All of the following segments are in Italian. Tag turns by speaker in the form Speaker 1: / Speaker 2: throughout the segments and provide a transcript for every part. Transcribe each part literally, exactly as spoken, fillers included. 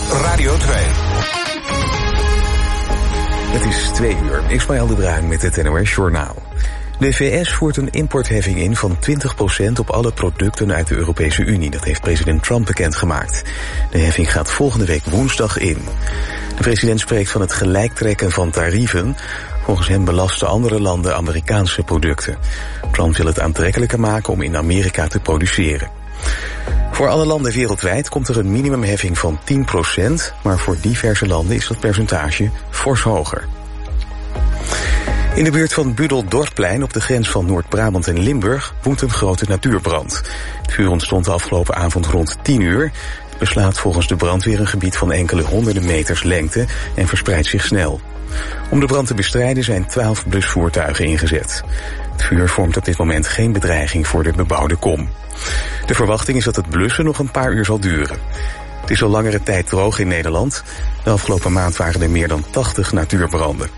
Speaker 1: Radio twee.
Speaker 2: Het is twee uur. Ismaël de Bruin met het N O S Journaal. De V S voert een importheffing in van twintig procent op alle producten uit de Europese Unie. Dat heeft president Trump bekendgemaakt. De heffing gaat volgende week woensdag in. De president spreekt van het gelijktrekken van tarieven. Volgens hem belasten andere landen Amerikaanse producten. Trump wil het aantrekkelijker maken om in Amerika te produceren. Voor alle landen wereldwijd komt er een minimumheffing van tien procent... maar voor diverse landen is dat percentage fors hoger. In de buurt van Budel-Dorpplein op de grens van Noord-Brabant en Limburg woedt een grote natuurbrand. Het vuur ontstond de afgelopen avond rond tien uur. Het beslaat volgens de brandweer een gebied van enkele honderden meters lengte en verspreidt zich snel. Om de brand te bestrijden zijn twaalf blusvoertuigen ingezet. Het vuur vormt op dit moment geen bedreiging voor de bebouwde kom. De verwachting is dat het blussen nog een paar uur zal duren. Het is al langere tijd droog in Nederland. De afgelopen maand waren er meer dan tachtig natuurbranden.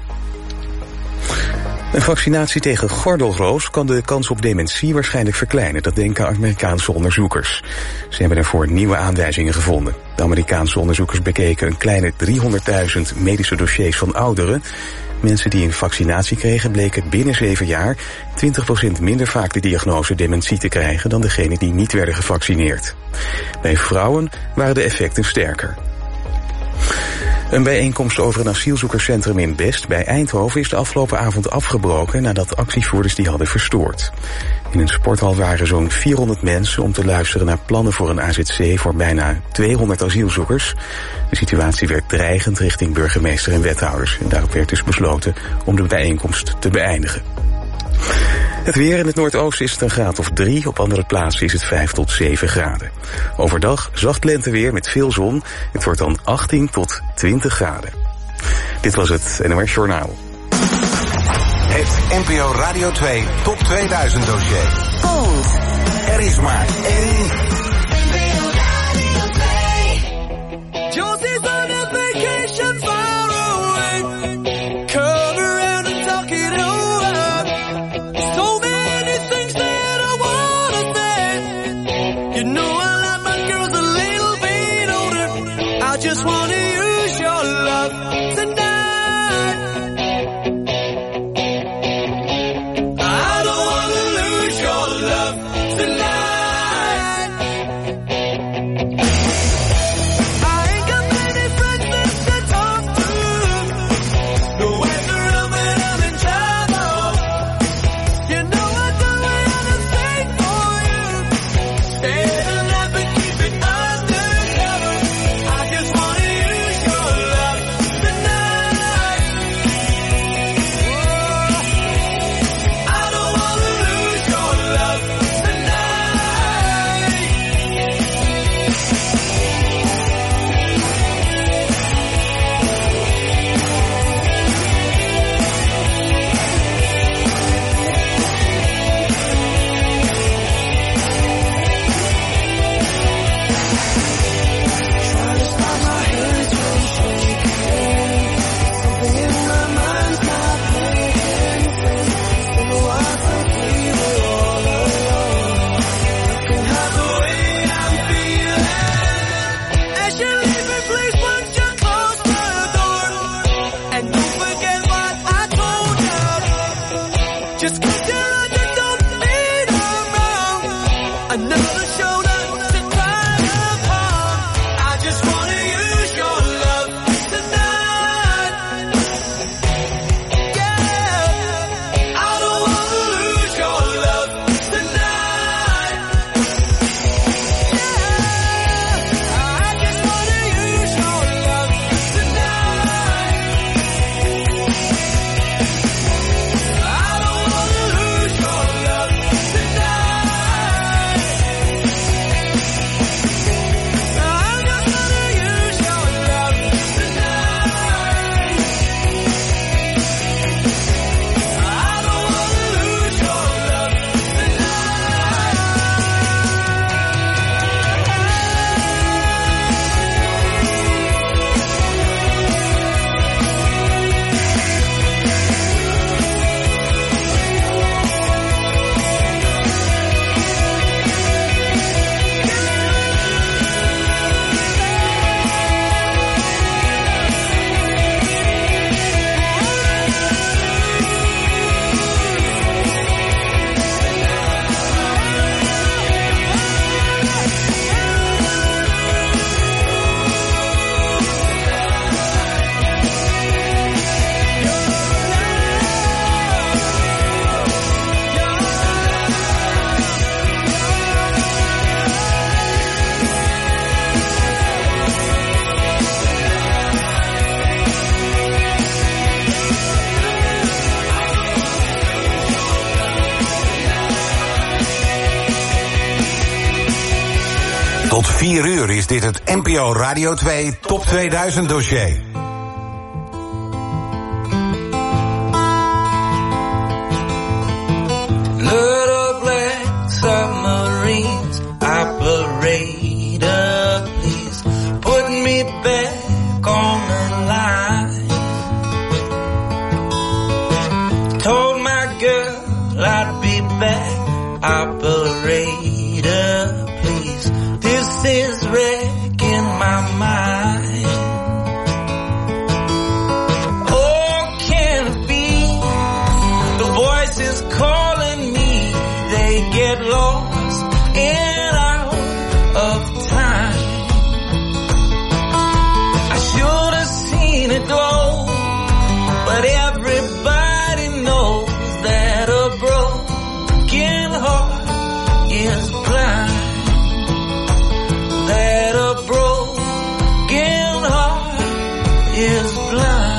Speaker 2: Een vaccinatie tegen gordelroos kan de kans op dementie waarschijnlijk verkleinen. Dat denken Amerikaanse onderzoekers. Ze hebben daarvoor nieuwe aanwijzingen gevonden. De Amerikaanse onderzoekers bekeken een kleine driehonderdduizend medische dossiers van ouderen. Mensen die een vaccinatie kregen bleken binnen zeven jaar twintig procent minder vaak de diagnose dementie te krijgen dan degenen die niet werden gevaccineerd. Bij vrouwen waren de effecten sterker. Een bijeenkomst over een asielzoekerscentrum in Best bij Eindhoven is de afgelopen avond afgebroken nadat actievoerders die hadden verstoord. In een sporthal waren zo'n vierhonderd mensen om te luisteren naar plannen voor een A Z C voor bijna tweehonderd asielzoekers. De situatie werd dreigend richting burgemeester en wethouders. En daarop werd dus besloten om de bijeenkomst te beëindigen. Het weer in het noordoosten is het een graad of drie. Op andere plaatsen is het vijf tot zeven graden. Overdag zacht lenteweer met veel zon. Het wordt dan achttien tot twintig graden. Dit was het N O S Journaal.
Speaker 1: Het N P O Radio twee Top tweeduizend dossier.
Speaker 3: Gold.
Speaker 1: Er is maar één.
Speaker 4: Josie's on a vacation far away. Come around and talk it over. So many things that I wanna say. You know I like my girls a little bit older. I just wanna use your love tonight. I don't wanna lose your love tonight.
Speaker 1: Tot vier uur is dit het N P O Radio twee Top tweeduizend dossier.
Speaker 3: Little black submarines, operator, please put me back on the line. Told my girl I'd be back, operator, please. This is wrecking my mind. Oh, can it be the voices calling me? They get lost and out of time. I should have seen it glow, but everybody knows that a broken heart is blind. That a broken heart is blind.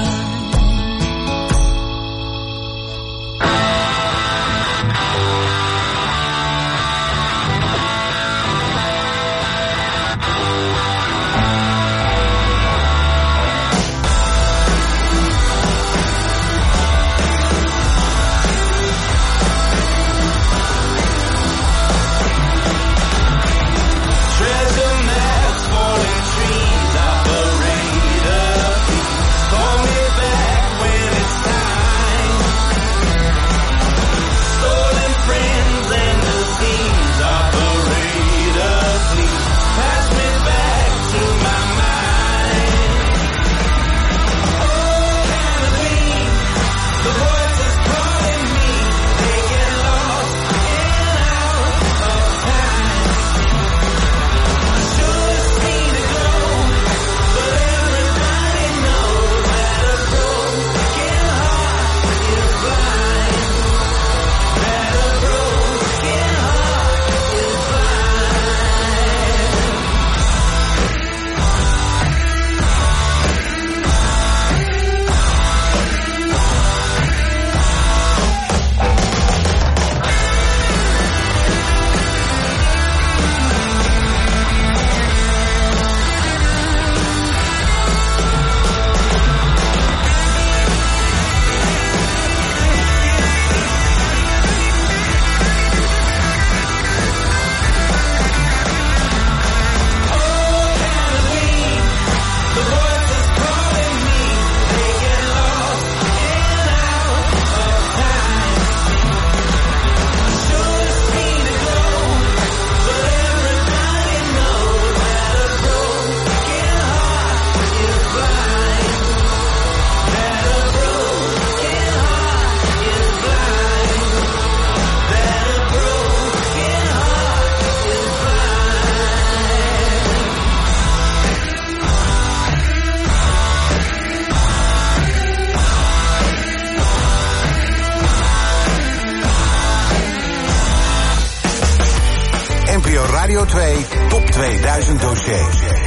Speaker 1: Radio twee Top tweeduizend dossier.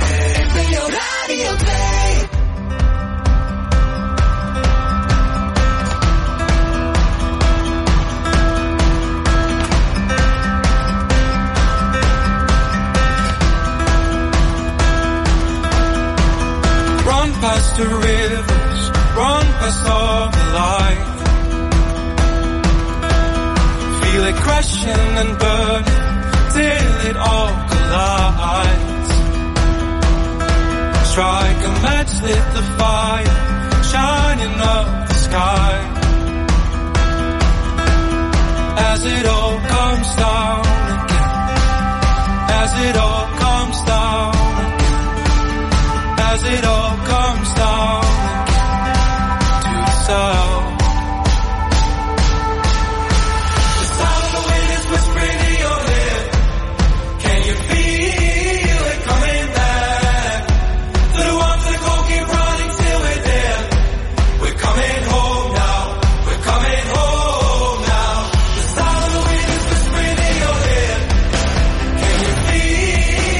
Speaker 4: Radio twee.
Speaker 3: Run past the rivers, run past all the light. Feel it crashing and burning till it all collides. Strike a match, lit the fire, shining up the sky. As it all comes down again, as it all comes down again, as it all comes down again to the south. The sound of the wind is whispering in your head. Can you feel it coming back? To the ones that go keep running till we're dead. We're coming home now, we're coming home now. The sound of the wind is whispering in your head. Can you feel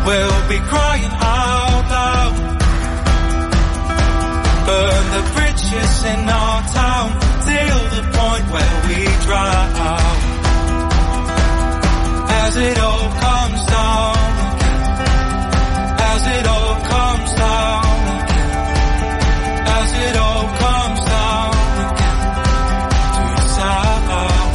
Speaker 3: we'll be crying out loud. Burn the bridges in our town till the point where we drown. As it all comes down again, as it all comes down again, as it all comes down again to the sound.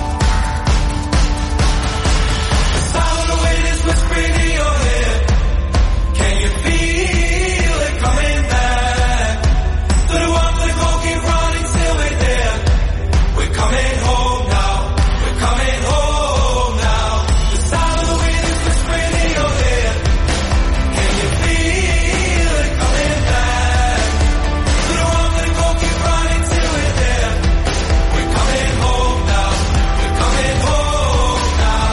Speaker 3: The sound of the wind is whispering in your ear. Can you feel it coming back? To the one for the goal, keep running till we're there. We're coming home now, we're coming home now. The sound of the wind is whispering in your ear. Can you feel it coming back? To the one for the goal, keep running till we're there. We're coming home now, we're coming home now.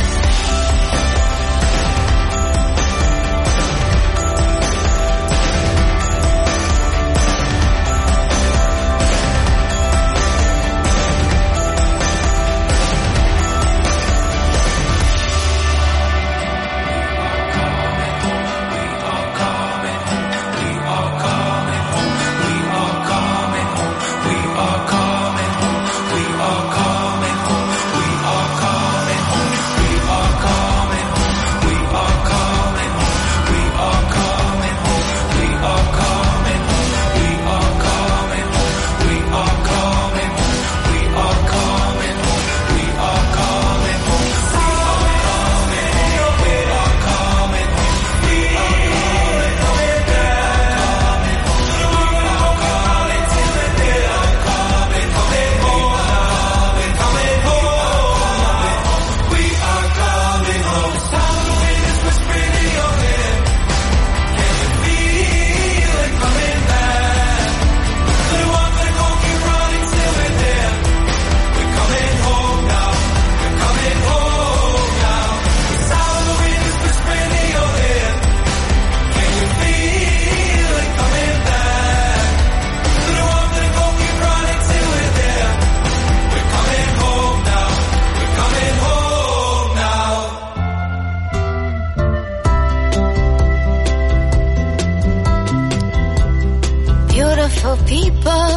Speaker 5: Beautiful people,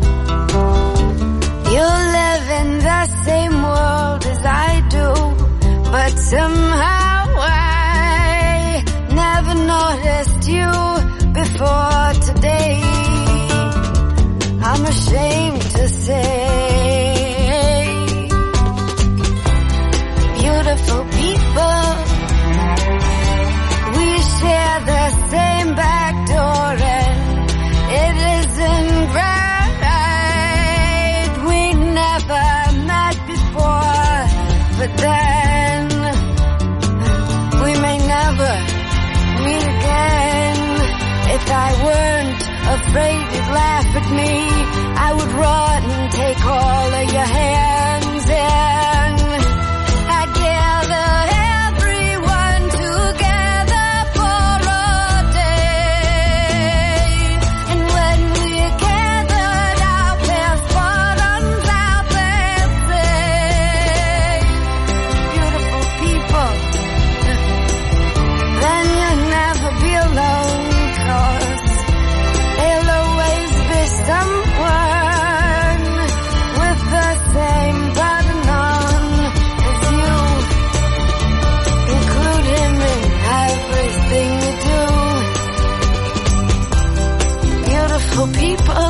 Speaker 5: you live in the same world as I do, but somehow I never noticed you before today. I'm ashamed to say, beautiful people, we share the same back door and it isn't right. We never met before, but then we may never meet again. If I weren't afraid you'd laugh at me, I would run and take all of your hands and I'd gather everyone together for a day. And when we gathered, our best bottoms out there say, beautiful people, then you'll never be alone, 'cause there'll always be someone with the same button on as you. Include him in everything you do. Beautiful people,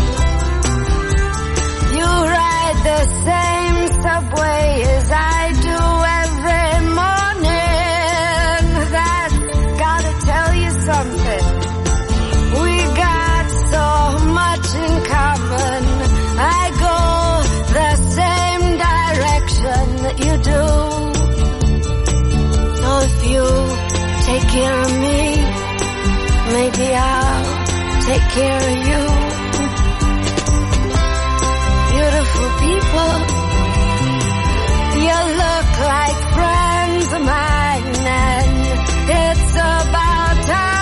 Speaker 5: you ride the same subway as I do every morning. That's gotta tell you something. We got so much in common. I go the same direction that you do. So if you take care of me, maybe I'll take care of you. Beautiful people, you look like friends of mine, and it's about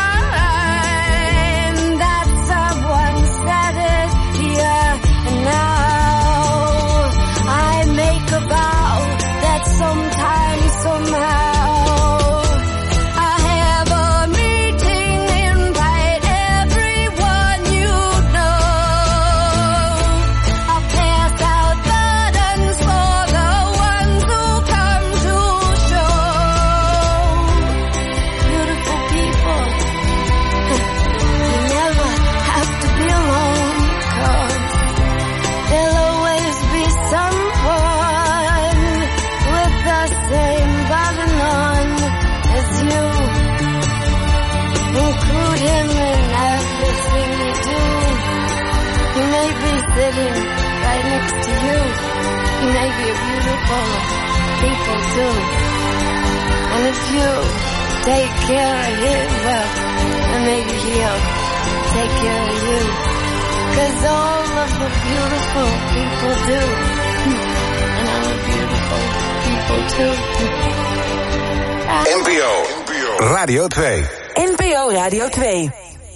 Speaker 5: time that someone said it here and now. I make a vow that sometime, somehow, I have a living right next to you. He may be a beautiful people too. And if you take care of him, well, then maybe he'll take care of you. 'Cause all of the beautiful people do. And I'm a beautiful people too.
Speaker 1: N P O Radio twee.
Speaker 6: N P O Radio twee.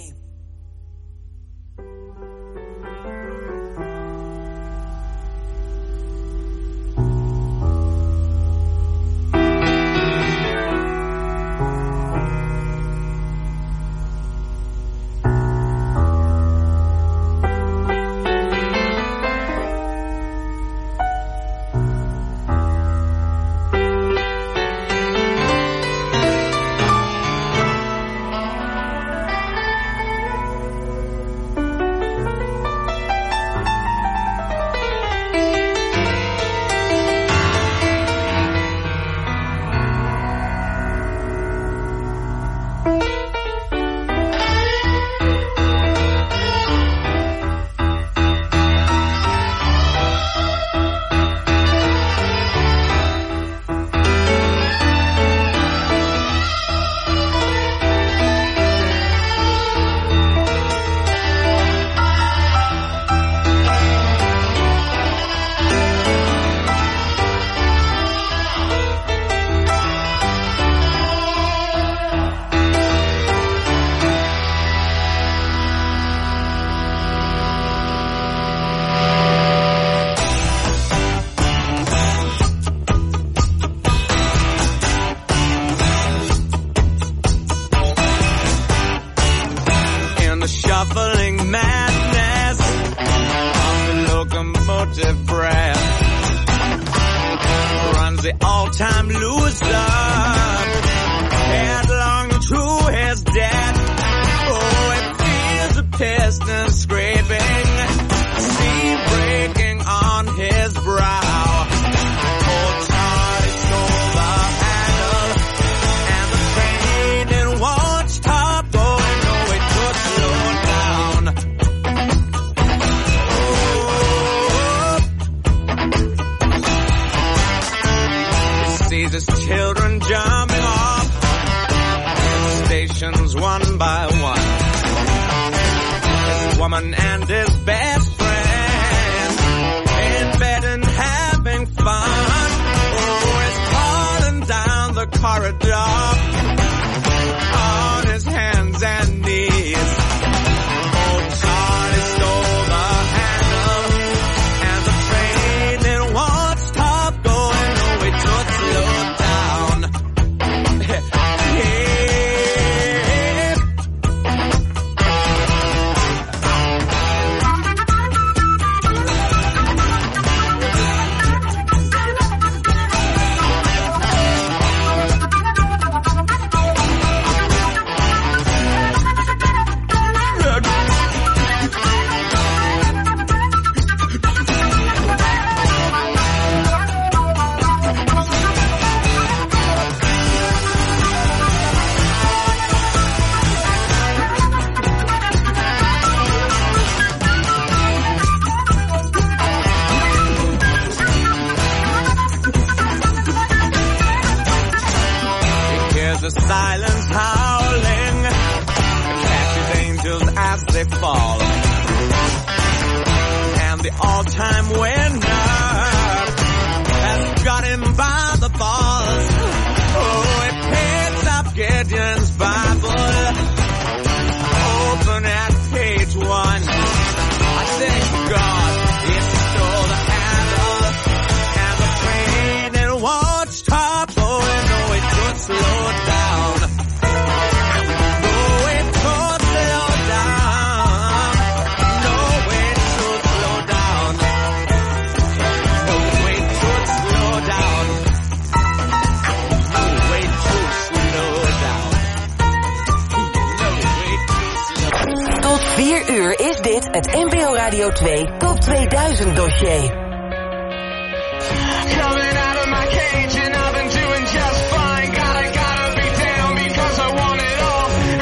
Speaker 6: Het N P O Radio twee Top tweeduizend dossier.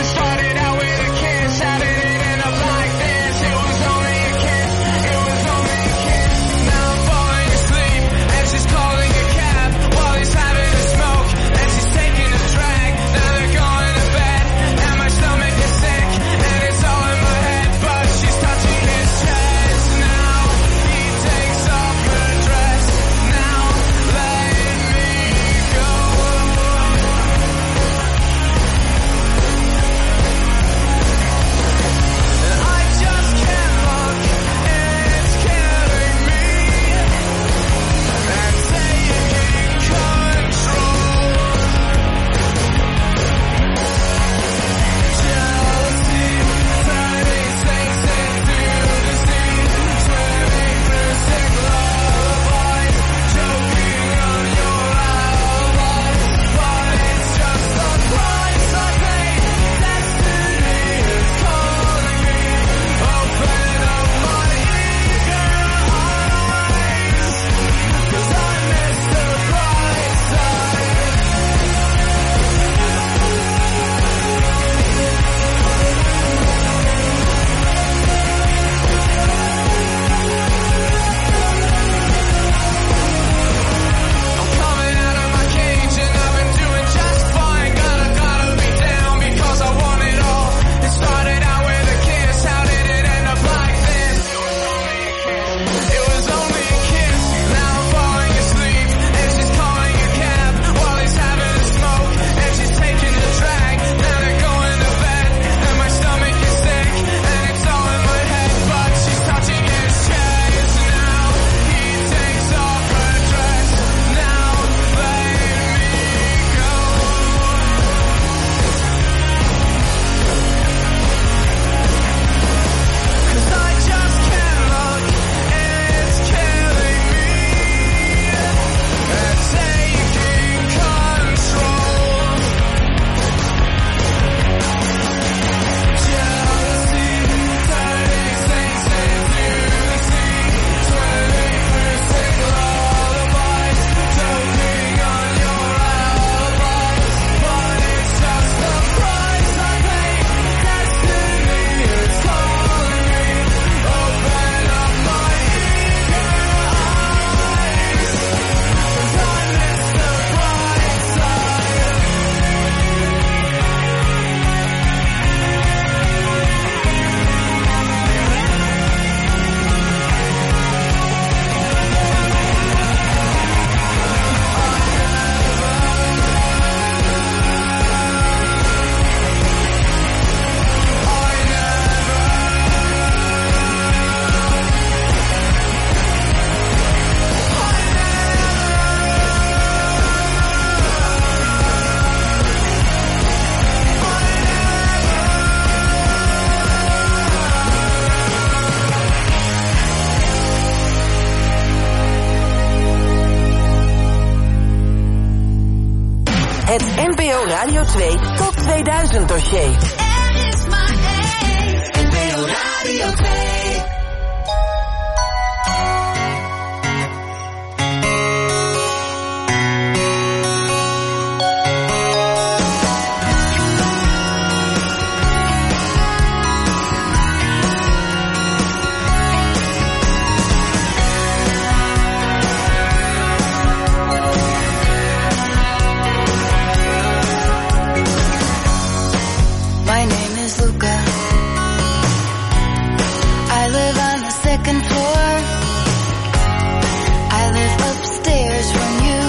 Speaker 3: It was only
Speaker 6: O Radio twee Top tweeduizend dossier.
Speaker 3: N P O Radio twee.
Speaker 5: My name is Luca. I live on the second floor. I live upstairs from you.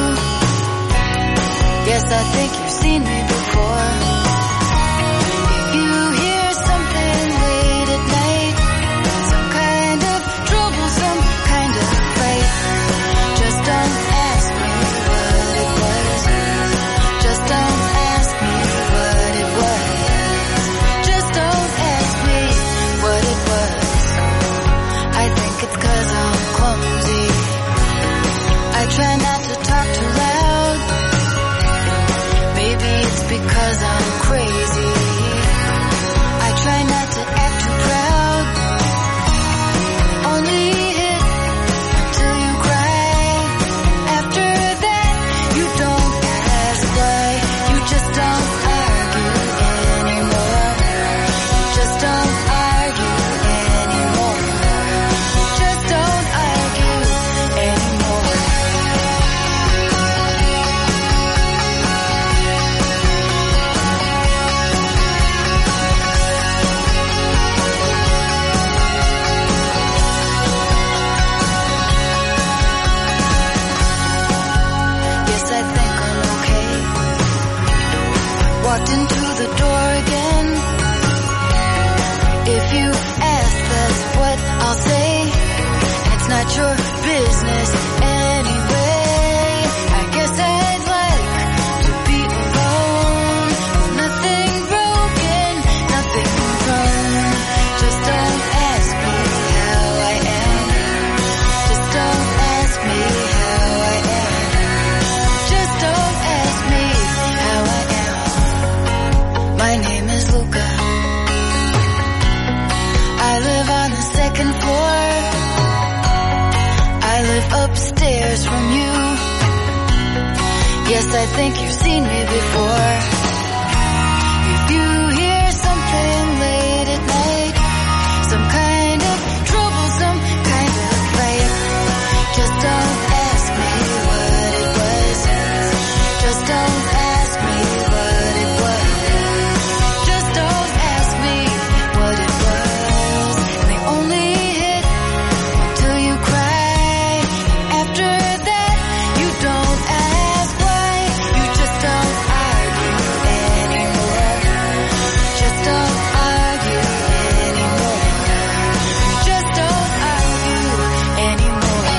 Speaker 5: Yes, I think you've seen me before. If you hear something late at night, some kind of trouble, some kind of fight, just don't ask me what it was. Just don't ask me what it was. Just don't ask me what it was. I think it's 'cause I'm clumsy. I try not to talk too loud. Maybe it's because I'm crazy. I try not to act too proud. Only hit until you cry. After that, you don't ask why. You just don't argue anymore. Just don't argue anymore. Just don't argue anymore. Yes, I think I'm okay. Walked into the door again. If you ask, that's what I'll say. And it's not your business anyway. I guess I'd like to be alone. With nothing broken, nothing wrong. Just don't ask me how I am. Just don't ask me how I am. Just don't ask me how I am. My name is Luca. I live on the second floor. I live upstairs from you. Yes, I think you've seen me before. If you hear something late at night, some kind of trouble, some kind of fight, just don't ask me what it was. Just don't ask me what it was. Just don't ask me what it was. They only hit till you cry. After that, you don't ask why. You just don't argue anymore. Just don't argue anymore. Just don't argue anymore.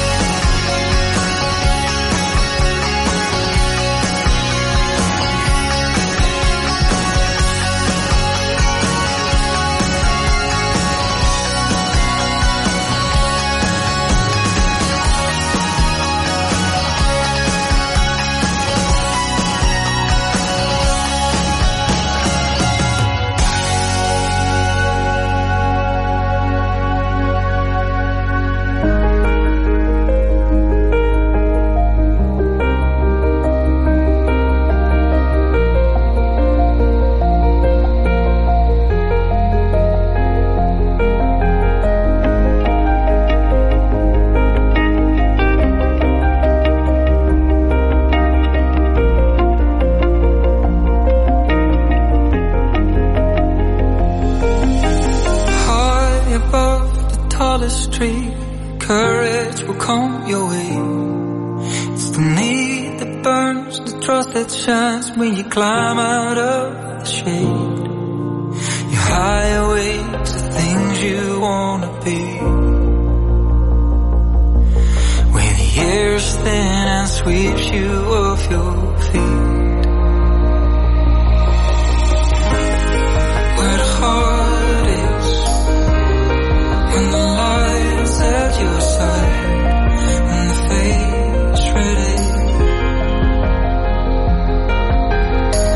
Speaker 7: High above the tallest tree, courage will come your way. It's the need that burns, the trust that shines when you climb out of the shade. You're high awake to things you wanna be. When the air's thin and sweeps you off your feet. Where the heart is, when the light's at your side, and the fate's ready.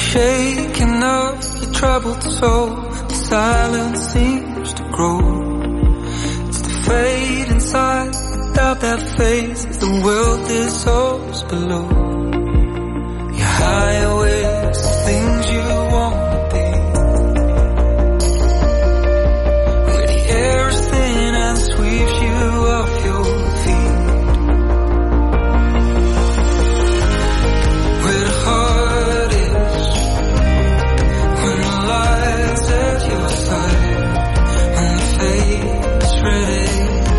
Speaker 7: shaking of your troubled soul. The silence seems to grow. It's the fade inside. Without that face, as the world dissolves below. You're higher with the things you wanna be. Where the air is thin and sweeps you off your feet. Where the heart is, when the light's at your side, when the fate is ready.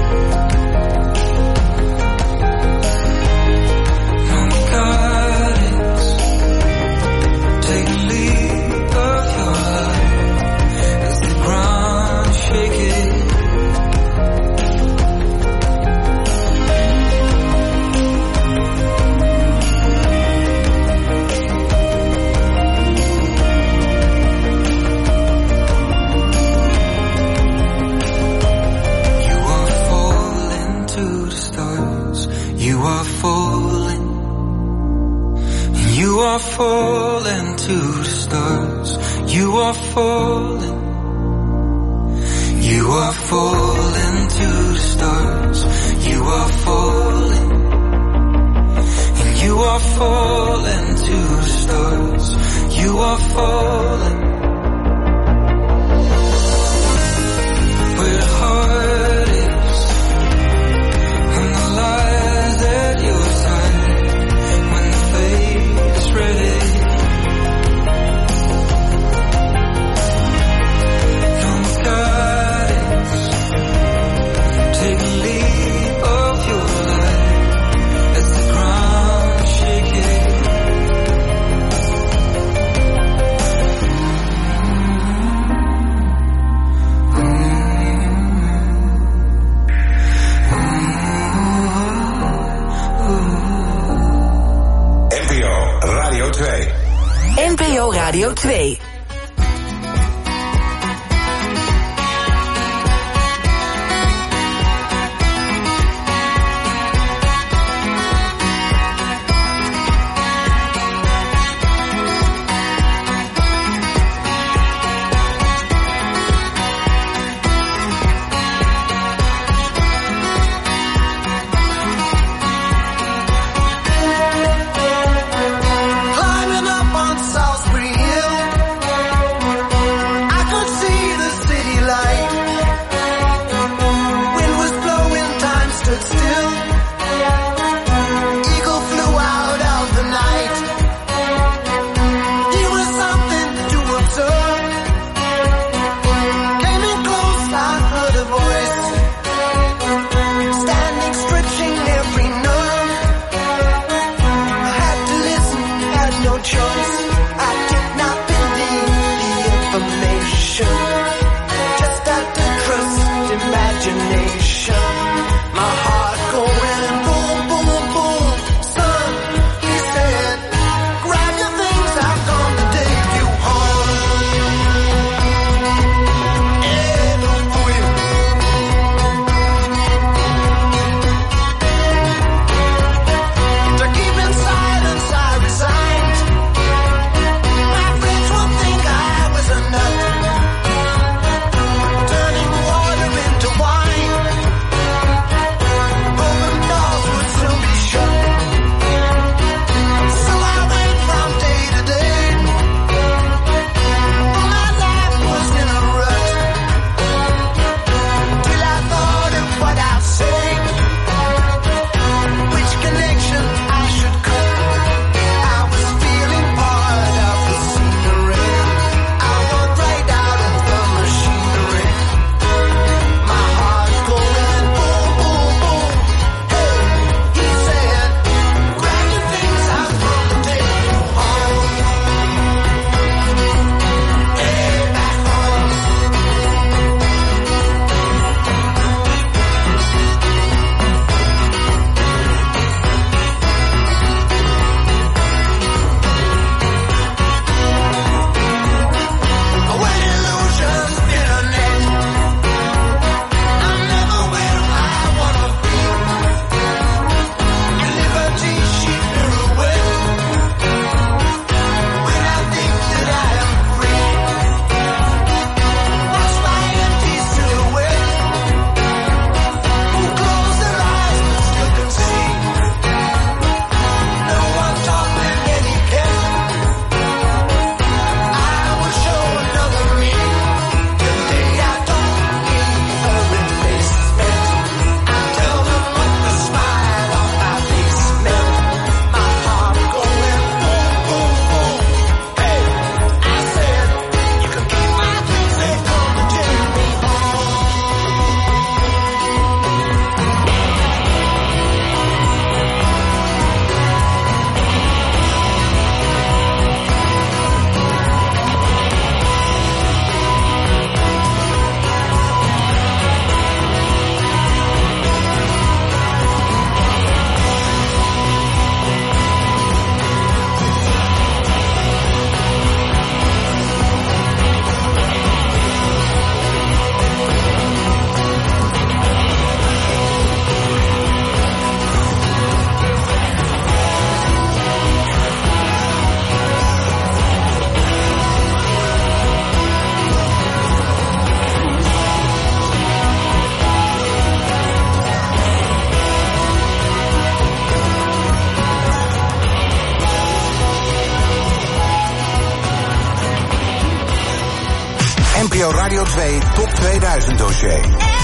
Speaker 7: You are falling, you are falling to the stars. You are falling, you are falling to the stars. You are falling, and you are falling to the stars. You are falling, where the heart is, when the lies at your side, when the fate is ready. No guidance, take a leap of your life as the ground is shaking.
Speaker 1: N P O Radio twee.
Speaker 6: N P O Radio twee.
Speaker 3: Climbing up on Salisbury Hill,
Speaker 1: P O Radio twee Top tweeduizend dossier.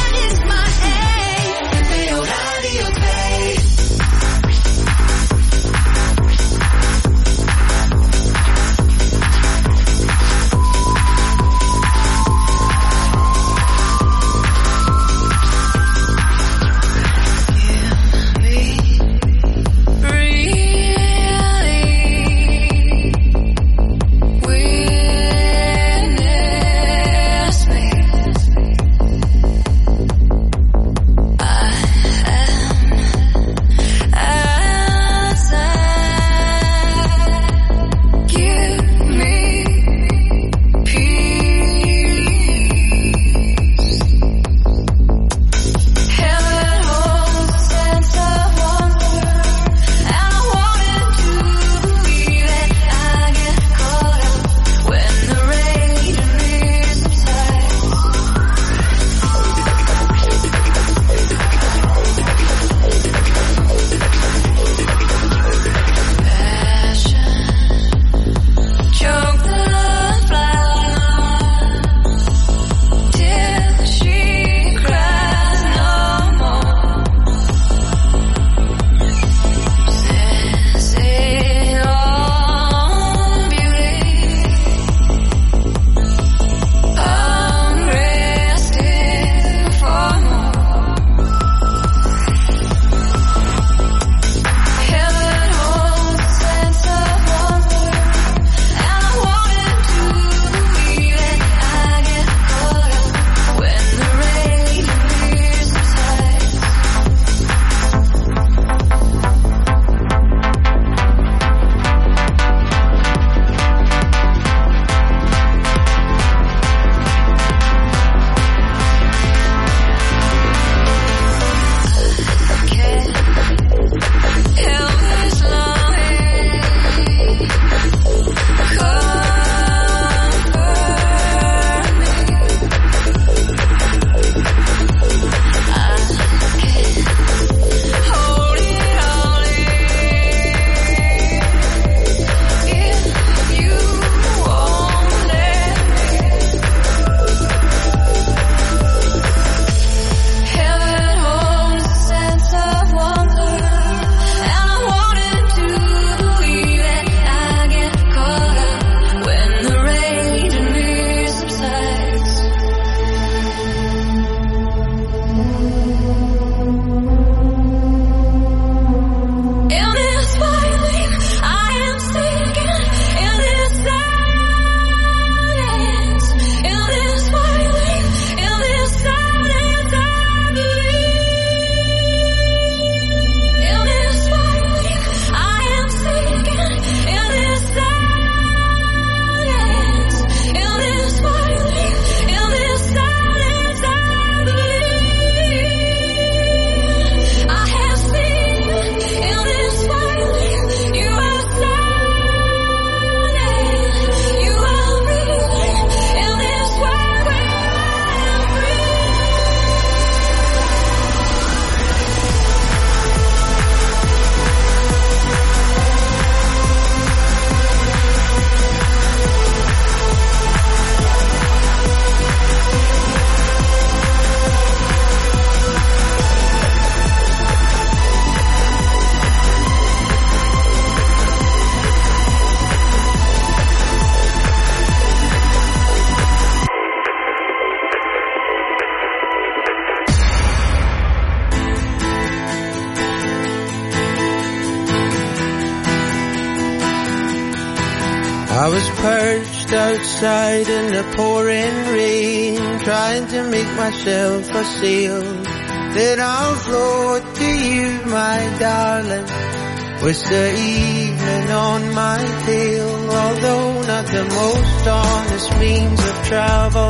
Speaker 8: I was perched outside in the pouring rain, trying to make myself a sail that I'll float to you, my darling, with the evening on my tail. Although not the most honest means of travel,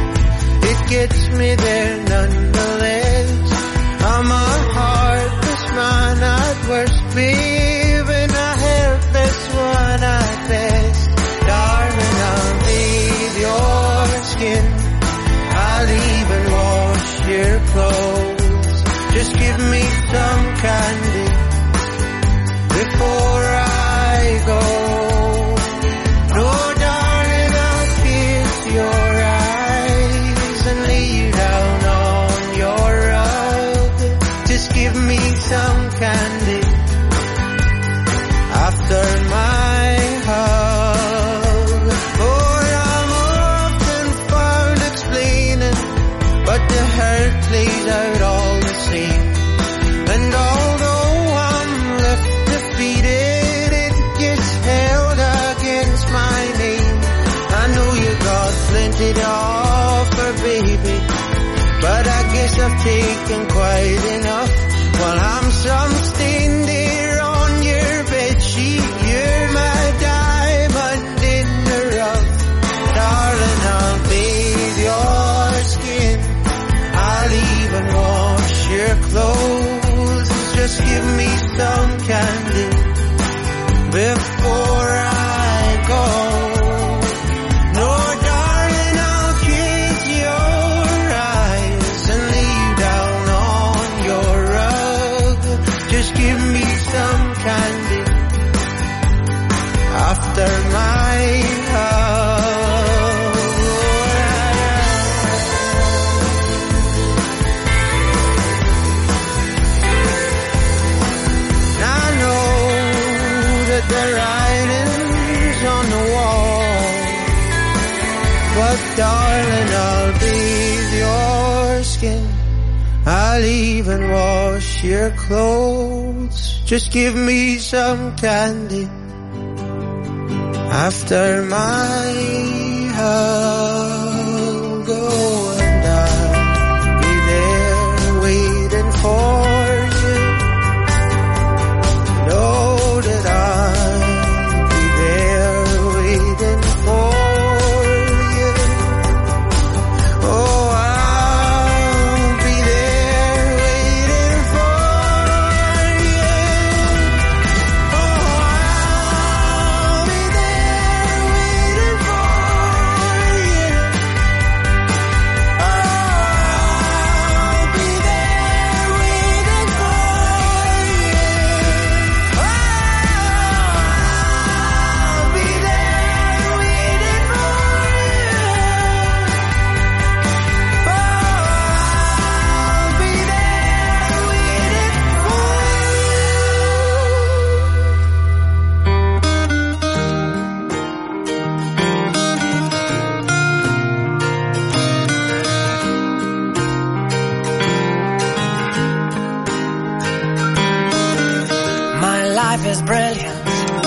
Speaker 8: it gets me there nonetheless. I'm a heartless man at worst, babe, and a helpless one at best. Darling, I'll bathe your skin, I'll even wash your clothes. Just give me some candy before I go. No, darling, I'll kiss your eyes. wanted off her, baby, but I guess I've taken quite enough. While I'm some stain there on your bedsheet, you're my diamond in the rough. Darling, I'll bathe your skin, I'll even wash your clothes. Just give me some candy before I go. No, darling, I'll kiss your eyes and lay down on your rug. Just give me some candy after my hug. I know that the writing's on the wall, but darling, I'll bathe your skin, I'll even wash your clothes. Just give me some candy after my hug. Oh, and I'll be there waiting for you. Know that I'll be there waiting for you. Oh, I'll be there waiting for you. Oh, I'll be there waiting for you. Oh, I'll be there waiting for you. Oh, I'll be there waiting for
Speaker 9: My life is brilliant.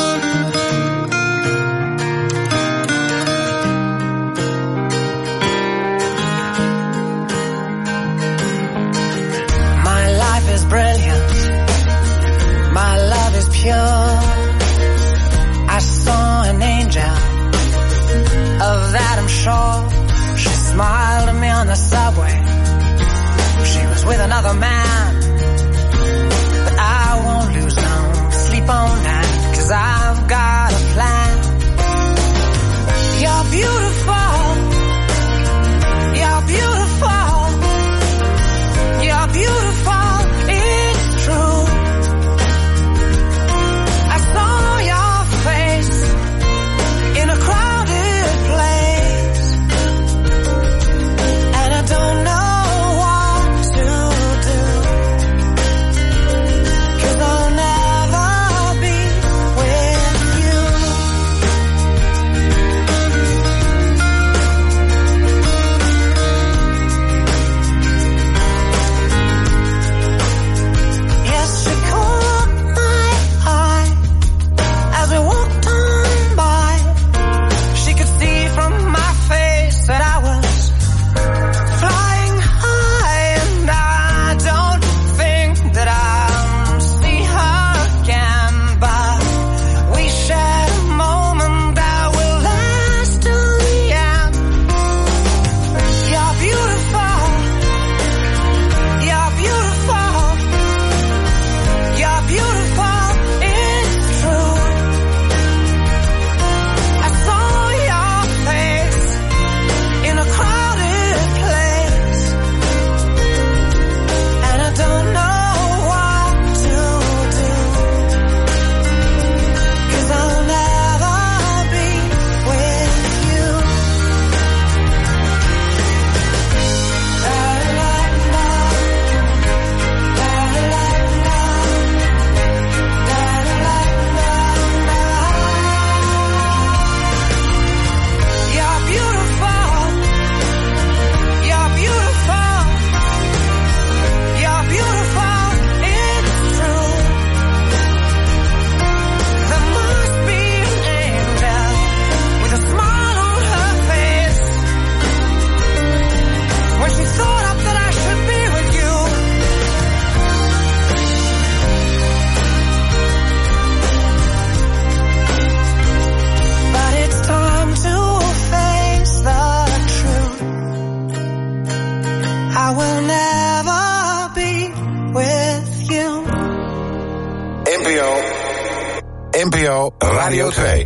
Speaker 9: My life is brilliant. My love is pure. I saw an angel, of that I'm sure. She smiled at me on the subway. She was with another man, but I won't lose no sleep on that, 'cause I've got a plan. You're beautiful. You're beautiful. You're beautiful. It's true. I saw your face in a crowded place, and I don't know what to do, 'cause I'll never be with you.
Speaker 1: N P O Radio twee.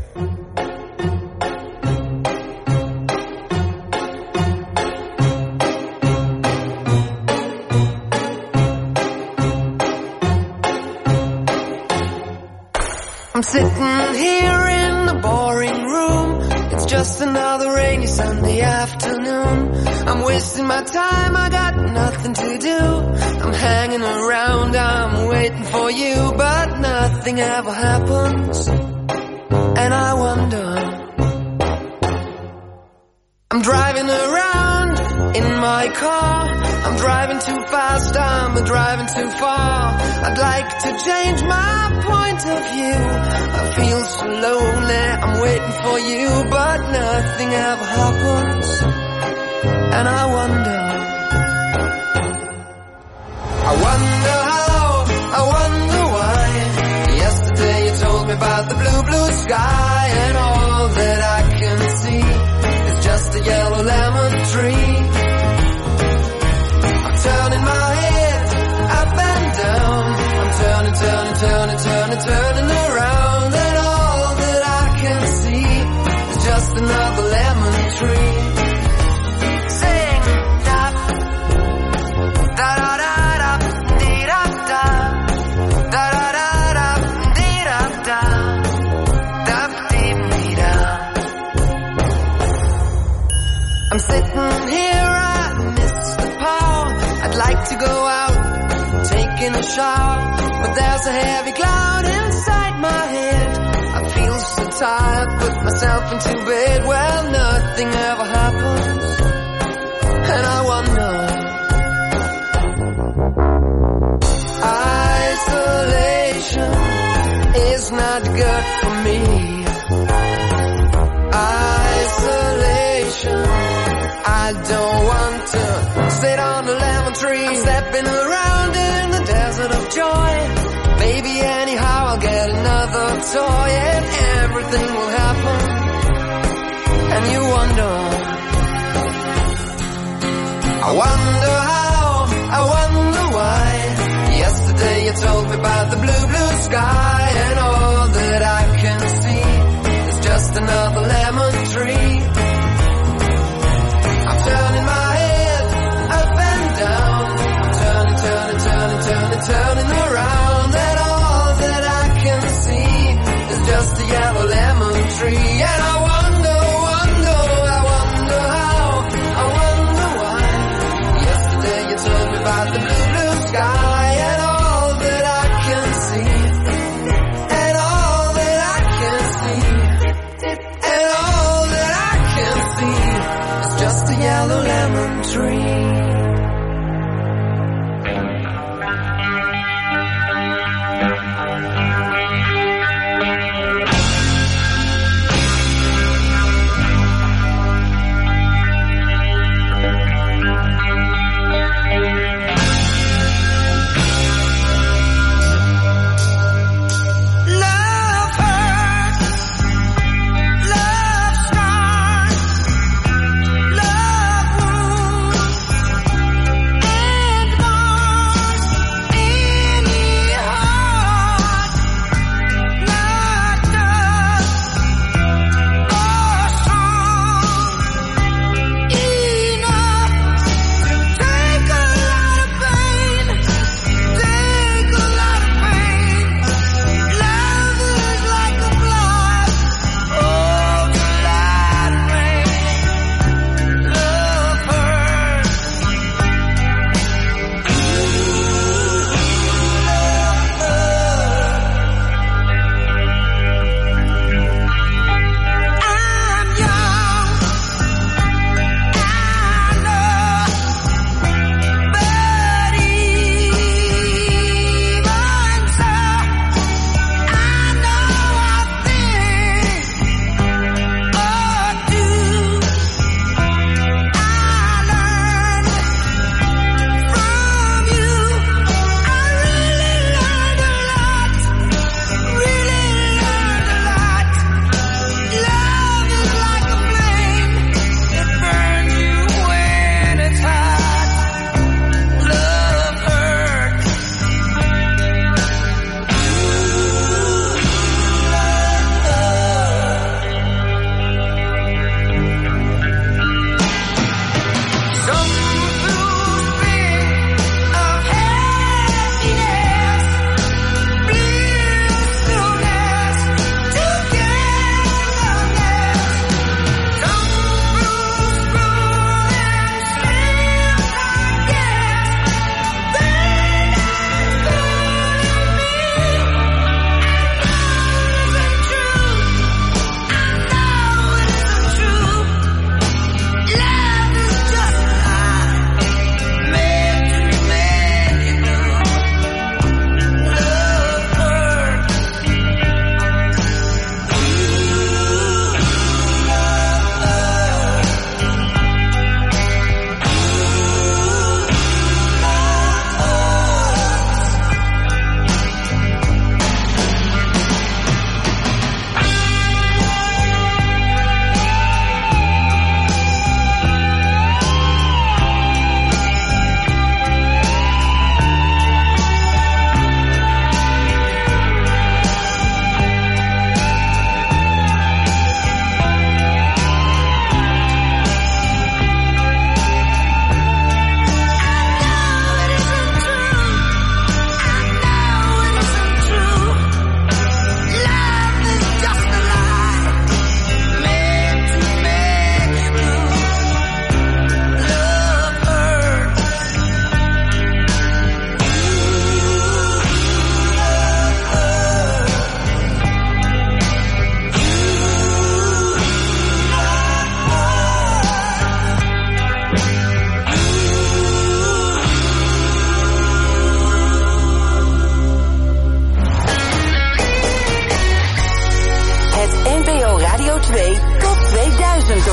Speaker 9: I'm sitting here in the boring room. It's just another rainy Sunday afternoon. I'm wasting my time, I got nothing to do. I'm hanging around, I'm waiting for you, but nothing ever happens. And I wonder, I'm driving around in my car. I'm driving too fast, I'm driving too far. I'd like to change my point of view. I feel so lonely, I'm waiting for you, but nothing ever happens. And I wonder, I wonder how, I wonder why. Yesterday you told me about the blue, blue sky, and all that I can see is just a yellow lemon tree. I'm turning my head up and down. I'm turning, turning, turning, turning, turning around, and all that I can see is just another lemon tree. Sing da da da da da dee da da da da da da dee da da da dee dee da. I'm sitting here, I miss the power. I'd like to go out, taking a shower, but there's a heavy cloud inside my head. I feel so tired, put myself into bed. Well, nothing ever happens, and I wonder, isolation is not good for me. Isolation, I don't want to sit on a lemon tree. I'm stepping around in the desert of joy. Baby, anyhow I'll get another toy, and everything will happen. And you wonder, I wonder how, I wonder why. Yesterday you told me about the blue, blue sky, and all that I can see is just another lemon tree. I'm turning my head up and down. I'm turning, turning, turning, turning, turning around, and all that I can see is just a yellow lemon tree. And I wonder, wonder, I wonder how, I wonder why. Yesterday you told me about the blue, blue sky, and all that I can see, and all that I can see, and all that I can see is just a yellow lemon tree. Love hurts, love scars, love wounds,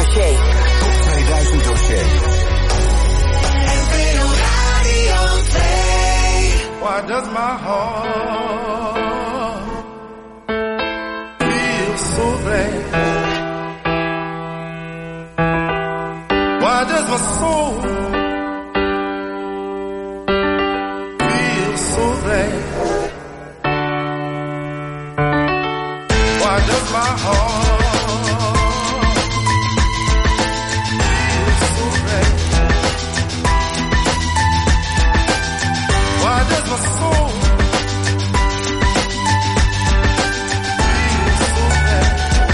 Speaker 6: dossier.
Speaker 1: Top tweeduizend dossier.
Speaker 3: N P O Radio twee.
Speaker 10: Why does my heart feel so glad? Why does my soul feel so glad? Why does my heart feel so glad? Why does my soul feel so glad?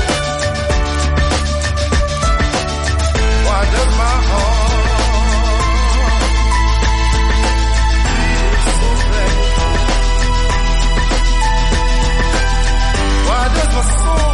Speaker 10: Why does my heart feel so glad? Why does my soul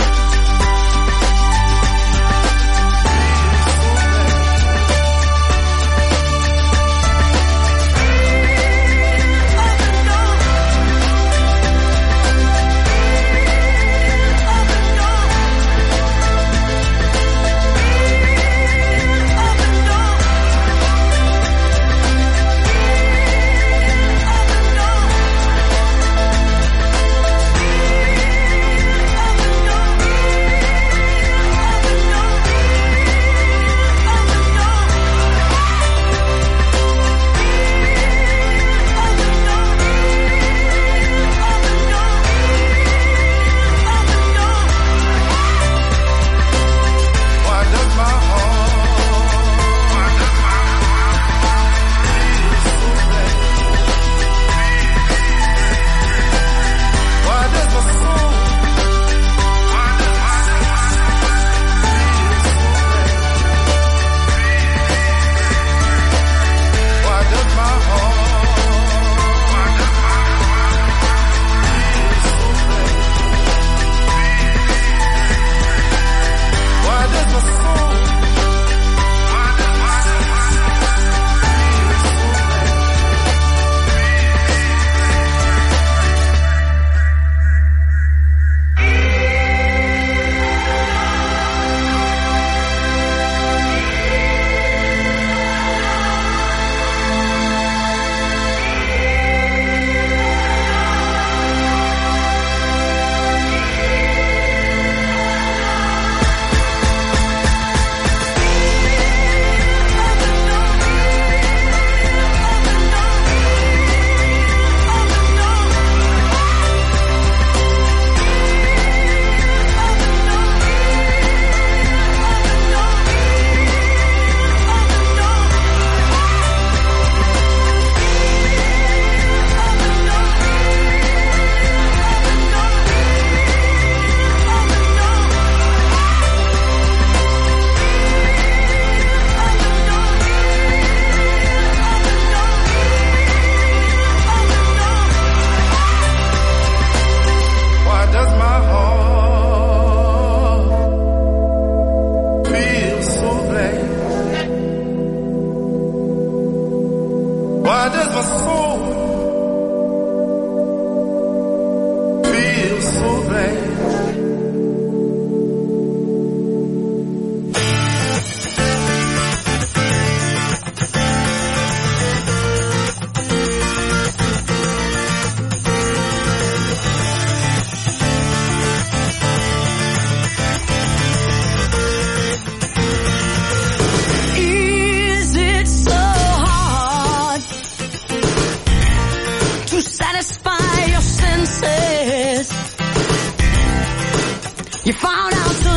Speaker 11: You found out to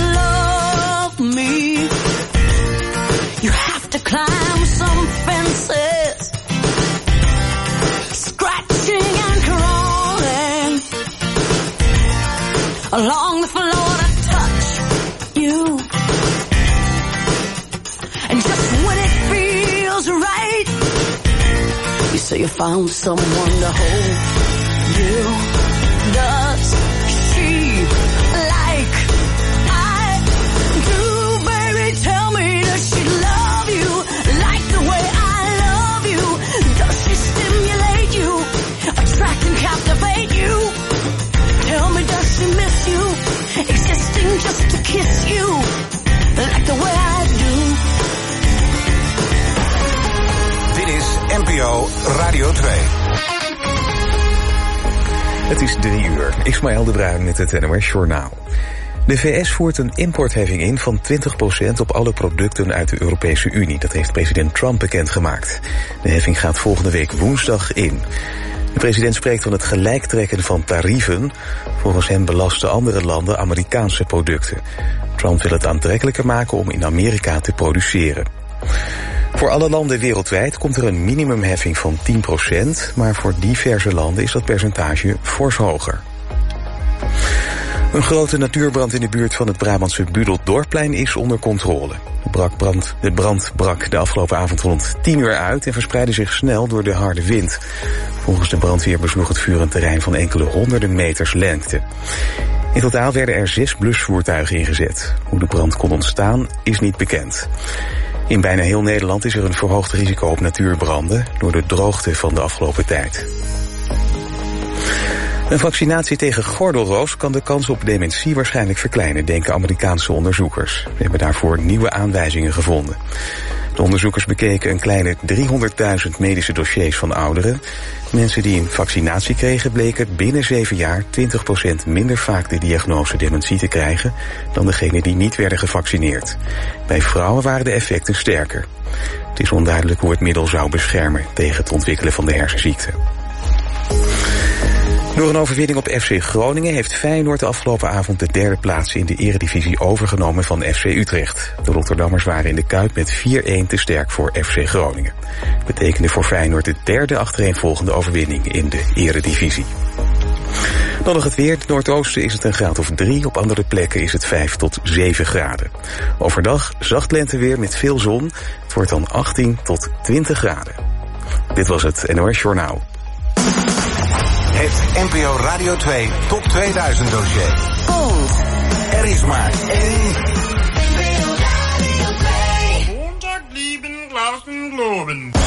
Speaker 11: love me. You have to climb some fences, scratching and crawling along the floor to touch you. And just when it feels right, you say you found someone to hold you. Does she like I do, baby? Tell me, does she love you like the way I love you? Does she stimulate you, attract and captivate you? Tell me, does she miss you, existing just to kiss you like the way
Speaker 1: P O Radio twee.
Speaker 2: Het is drie uur. Ismaël de Bruin met het N O S Journaal. De V S voert een importheffing in van twintig procent op alle producten uit de Europese Unie. Dat heeft president Trump bekendgemaakt. De heffing gaat volgende week woensdag in. De president spreekt van het gelijktrekken van tarieven. Volgens hem belasten andere landen Amerikaanse producten. Trump wil het aantrekkelijker maken om in Amerika te produceren. Voor alle landen wereldwijd komt er een minimumheffing van tien procent... maar voor diverse landen is dat percentage fors hoger. Een grote natuurbrand in de buurt van het Brabantse Budeldorpplein is onder controle. De, brak brand, de brand brak de afgelopen avond rond tien uur uit en verspreidde zich snel door de harde wind. Volgens de brandweer besloeg het vuur een terrein van enkele honderden meters lengte. In totaal werden er zes blusvoertuigen ingezet. Hoe de brand kon ontstaan is niet bekend. In bijna heel Nederland is er een verhoogd risico op natuurbranden door de droogte van de afgelopen tijd. Een vaccinatie tegen gordelroos kan de kans op dementie waarschijnlijk verkleinen, denken Amerikaanse onderzoekers. We hebben daarvoor nieuwe aanwijzingen gevonden. De onderzoekers bekeken een kleine driehonderdduizend medische dossiers van ouderen. Mensen die een vaccinatie kregen bleken binnen zeven jaar twintig procent minder vaak de diagnose dementie te krijgen dan degenen die niet werden gevaccineerd. Bij vrouwen waren de effecten sterker. Het is onduidelijk hoe het middel zou beschermen tegen het ontwikkelen van de hersenziekte. Door een overwinning op F C Groningen heeft Feyenoord de afgelopen avond de derde plaats in de eredivisie overgenomen van F C Utrecht. De Rotterdammers waren in de Kuip met vier-een te sterk voor F C Groningen. Dat betekende voor Feyenoord de derde achtereenvolgende overwinning in de eredivisie. Dan nog het weer. In het noordoosten is het een graad of drie. Op andere plekken is het vijf tot zeven graden. Overdag zacht lenteweer met veel zon. Het wordt dan achttien tot twintig graden. Dit was het N O S Journaal.
Speaker 1: Het N P O Radio twee Top tweeduizend dossier.
Speaker 6: Komt.
Speaker 1: Er is maar één.
Speaker 10: Montag lieben Glauben Globen.